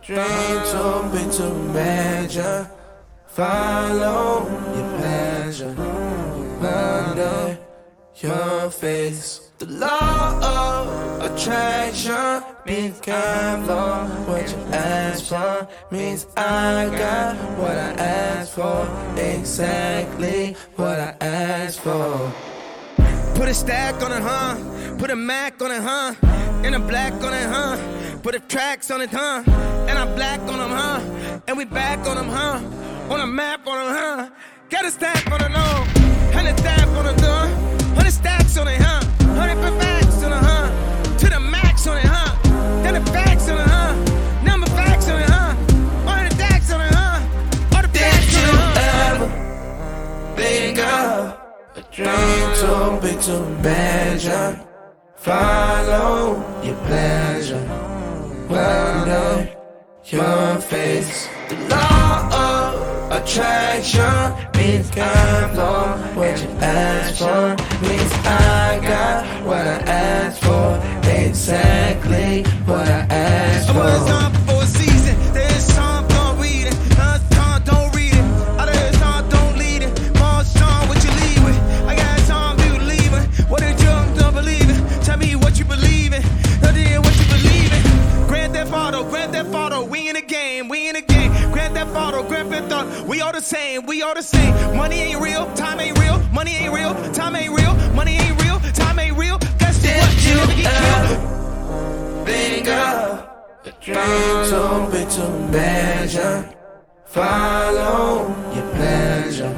Dream too big to imagine. Follow your passion. Under your face. The law of attraction means kind for what you ask for. Means I got what I asked for. Exactly what I asked for. Put a stack on it, huh? Put a Mac on it, huh? And a black on it, huh? Put a tracks on it, huh? And I'm black on them, huh? And we back on them, huh? On a map on them, huh? Got a stack on it, no. 100 stack on it, huh? 100 stacks on it, huh? 100 facts on it, huh? To the max on it, huh? Then the facts on it, huh? Number facts on it, huh? All the stacks on it, huh? All the facts on it, huh? Did you ever think of a dream too big to imagine? Follow your pleasure. Under your face. The law of attraction means kind for what you ask for. Means I got what I asked for. Exactly what I asked for. I was on for a season. There's some don't read it. Time don't read it. Other time don't lead it. More song what you leave with. I got time to leave it. What did you don't believe it? Tell me what you believe in. Tell me what you believe in. Grand Theft Auto, we in the game, we in the game. Grand Theft Auto, Grand Theft Auto, we all the same, we all the same. Money ain't real, time ain't real, money ain't real, time ain't real, money ain't real, time ain't real. Guess what? You never get killed. Think of a dream too big to imagine. Follow your pleasure.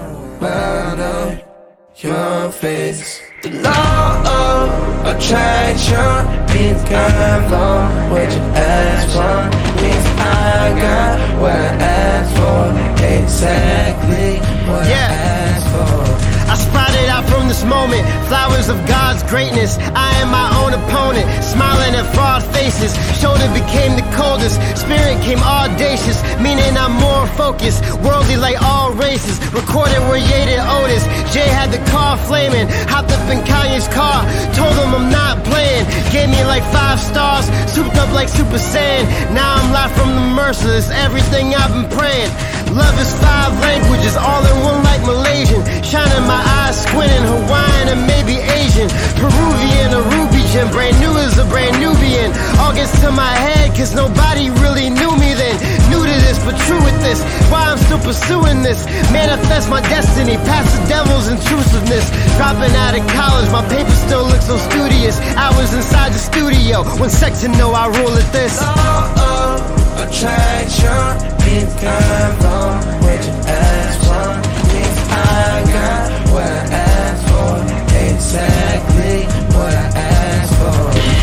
Under your face. The law of attraction means kind for what you ask for. Means I got what I asked for. Exactly what I asked for. I sprouted out from this moment, flowers of God's greatness. I am my own opponent, smiling at fraud faces. Shoulder became the coldest, spirit came audacious, meaning I'm more focused, worldly like all races. Recorded where Ye did Otis, Jay had the car flaming. Hopped up in Kanye's car, told him I'm not playing. Gave me like 5 stars, souped up like Super Saiyan. Now I'm live from the merciless, everything I've been praying. Love is 5 languages, all in one like Malaysian. Shining my eyes, squinting, Hawaiian and maybe Asian. Peruvian, Arubian, brand new as a brand Nubian. All gets to my head, cause nobody really knew me then. New to this, but true with this. Why I'm still pursuing this. Manifest my destiny, past the devil's intrusiveness. Dropping out of college, my paper still looks so studious. Hours inside the studio, one sec to know I rule at this. Law of attraction means kind for what you ask for. Means I got what I asked for. Exactly what I asked for.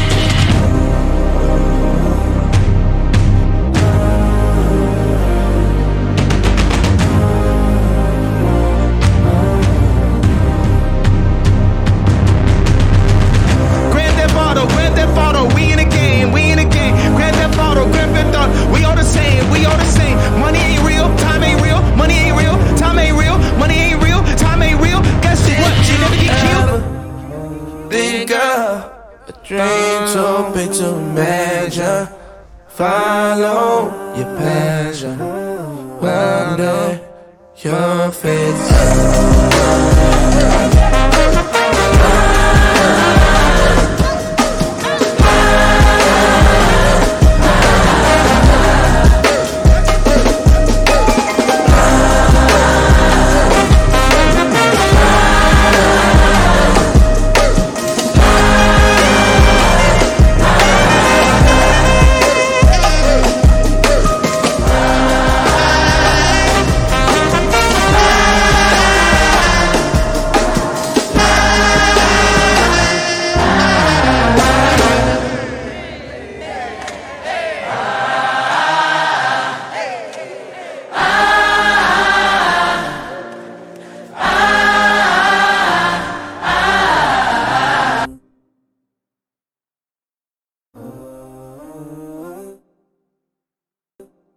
Grand Theft Auto, we in the game, we in the game. Grand Theft Auto, we all the same, we all the same. Money ain't real, time ain't real, money ain't real, time ain't real, money ain't real, time ain't real. Guess what? You never get killed. Think of a dream too big to imagine. Follow your passion. Under your face.